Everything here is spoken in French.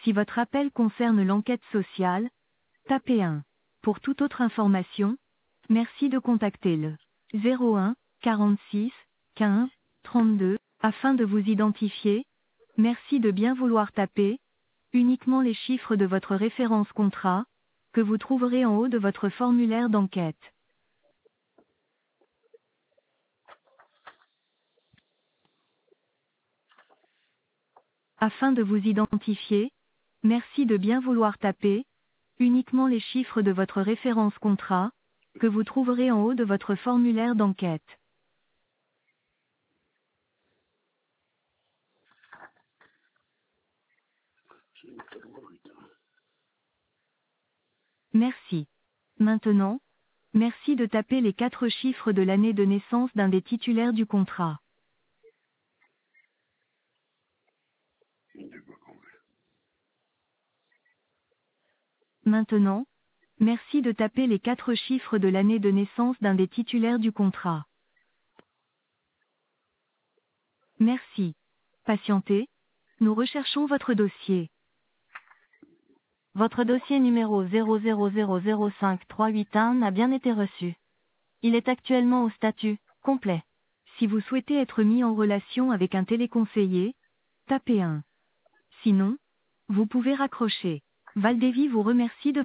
Si votre appel concerne l'enquête sociale, tapez 1. Pour toute autre information, merci de contacter le 01 46 15 32 afin de vous identifier. Merci de bien vouloir taper uniquement les chiffres de votre référence contrat que vous trouverez en haut de votre formulaire d'enquête. Afin de vous identifier, merci de bien vouloir taper uniquement les chiffres de votre référence contrat que vous trouverez en haut de votre formulaire d'enquête. Merci. Maintenant, merci de taper les 4 chiffres de l'année de naissance d'un des titulaires du contrat. Maintenant, merci de taper les 4 chiffres de l'année de naissance d'un des titulaires du contrat. Merci. Patientez. Nous recherchons votre dossier. Votre dossier numéro 000053881 n'a bien été reçu. Il est actuellement au statut complet. Si vous souhaitez être mis en relation avec un téléconseiller, tapez 1. Sinon, vous pouvez raccrocher. Valdévy vous remercie de